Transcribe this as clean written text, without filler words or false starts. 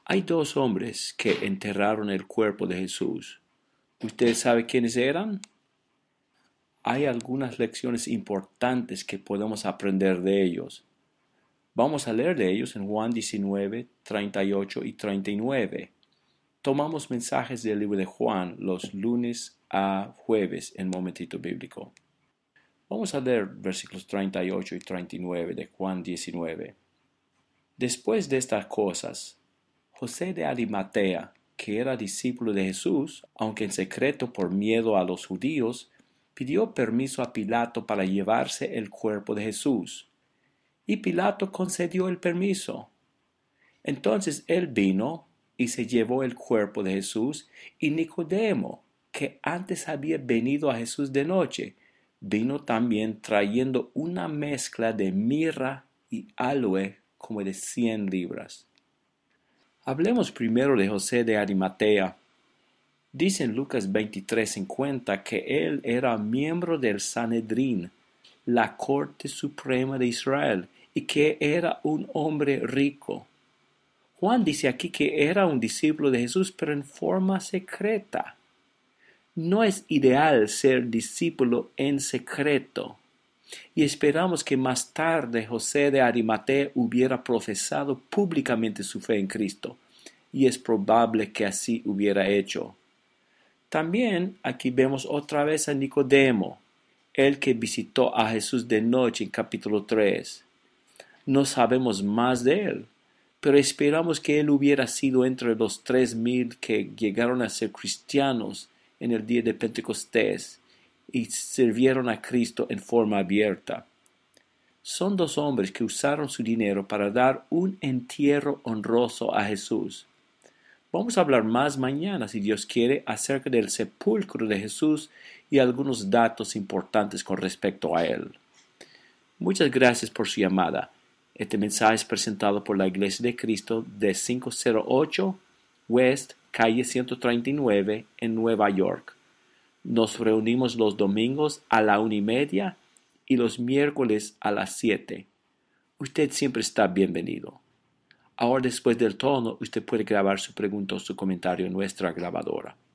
Hay dos hombres que enterraron el cuerpo de Jesús. ¿Usted sabe quiénes eran? Hay algunas lecciones importantes que podemos aprender de ellos. Vamos a leer de ellos en Juan 19, 38 y 39. Tomamos mensajes del libro de Juan los lunes a jueves en Momentito Bíblico. Vamos a leer versículos 38 y 39 de Juan 19. Después de estas cosas, José de Arimatea, que era discípulo de Jesús, aunque en secreto por miedo a los judíos, pidió permiso a Pilato para llevarse el cuerpo de Jesús. Y Pilato concedió el permiso. Entonces él vino y se llevó el cuerpo de Jesús, y Nicodemo, que antes había venido a Jesús de noche, vino también trayendo una mezcla de mirra y aloe como de 100 libras. Hablemos primero de José de Arimatea. Dice en Lucas 23:50 que él era miembro del Sanedrín, la corte suprema de Israel, y que era un hombre rico. Juan dice aquí que era un discípulo de Jesús, pero en forma secreta. No es ideal ser discípulo en secreto. Y esperamos que más tarde José de Arimatea hubiera profesado públicamente su fe en Cristo, y es probable que así hubiera hecho. También aquí vemos otra vez a Nicodemo, el que visitó a Jesús de noche en capítulo 3. No sabemos más de él, pero esperamos que él hubiera sido entre los 3,000 que llegaron a ser cristianos en el día de Pentecostés y sirvieron a Cristo en forma abierta. Son dos hombres que usaron su dinero para dar un entierro honroso a Jesús. Vamos a hablar más mañana, si Dios quiere, acerca del sepulcro de Jesús y algunos datos importantes con respecto a él. Muchas gracias por su llamada. Este mensaje es presentado por la Iglesia de Cristo de 508 West, calle 139 en Nueva York. Nos reunimos los domingos a la 1:30 y los miércoles a las 7. Usted siempre está bienvenido. Ahora, después del tono, usted puede grabar su pregunta o su comentario en nuestra grabadora.